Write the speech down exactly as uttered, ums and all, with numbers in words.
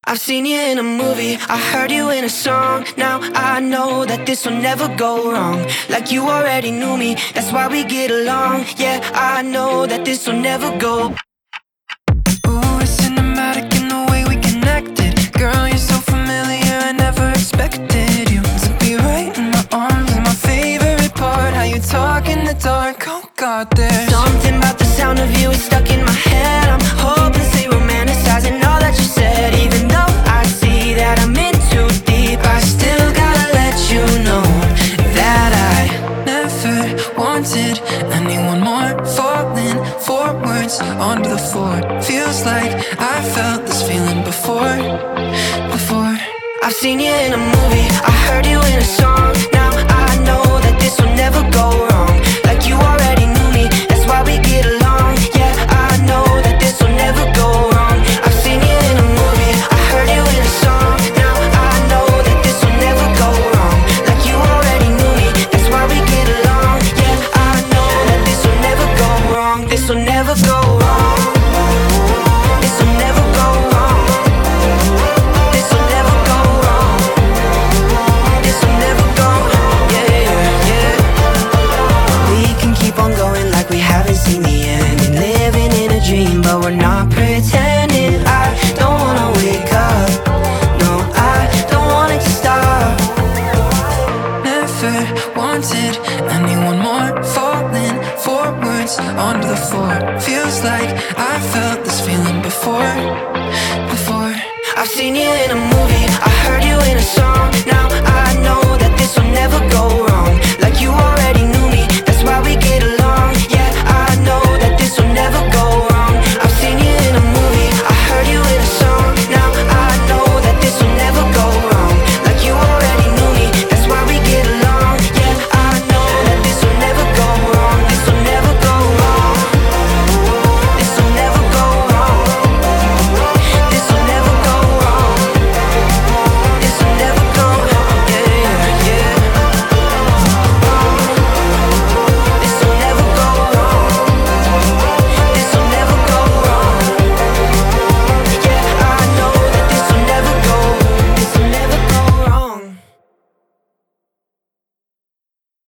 I've seen you in a movie, I heard you in a song. Now I know that this will never go wrong. Like you already knew me, that's why we get along. Yeah, I know that this will never go. Ooh, it's cinematic in the way we connected. Girl, you're so familiar, I never expected you to be right in my arms. And my favorite part, how you talk in the dark. Oh God, there's something about the sound of you is stuck in my head. I'm hopelessly romanticizing all that you said. Even though I see that I'm in too deep, I still gotta let you know that I never wanted anyone more. Falling forwards onto the floor, feels like I felt this feeling before, before. I've seen you in a movie, I heard you in a song. Now I know that this will never go wrong. Like you already knew me, that's why we get along. Yeah, I know that this will never go wrong. I've seen you in a movie, I heard you in a song. Now I know that this will never go wrong. Like you already knew me, that's why we get along. Yeah, I know that this will never go wrong. This will never go wrong. This will never go wrong. This will never go wrong. This will never go wrong. Yeah, yeah. We can keep on going like we haven't seen the end, and living in a dream, but we're not pretending. I don't wanna wake up, no, I don't want it to stop. Never wanted anyone more. Falling forwards onto the floor, feels like I felt this feeling before, before. I've seen you in a movie, I heard you in a song.